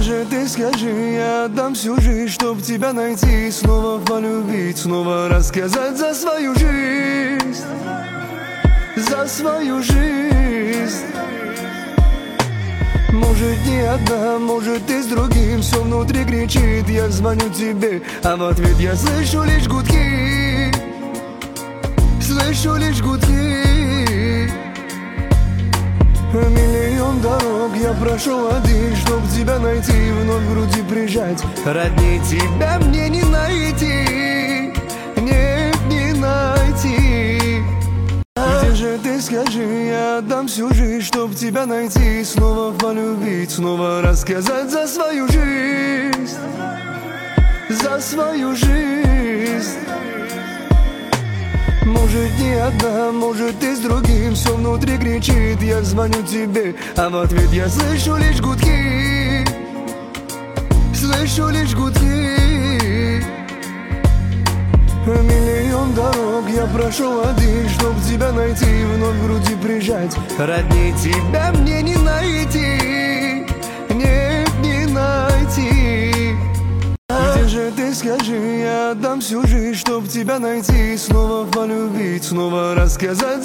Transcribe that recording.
же ты, скажи, я отдам всю жизнь, чтоб тебя найти, снова полюбить, снова рассказать за свою жизнь, за свою жизнь. Может, не одна, может, ты с другим, все внутри кричит, я звоню тебе, а в ответ я слышу лишь гудки, слышу лишь гудки. Миллион дорог я прошел один, чтоб тебя найти, вновь в груди прижать. Роднее тебя мне не найти, нет, не найти. Где же ты, скажи, я отдам всю жизнь, чтоб тебя найти, снова полюбить, снова рассказать за свою жизнь, за свою жизнь. Может, не одна, может, ты с другим, все внутри кричит, я звоню тебе, а в ответ я слышу лишь гудки, слышу лишь гудки. Миллион дорог я прошел один, чтоб тебя найти, вновь в груди прижать. Роднее тебя мне не найти, нет, не найти. Где же ты, скажи, я отдам всю жизнь, чтоб тебя найти, снова полюбить, снова рассказать.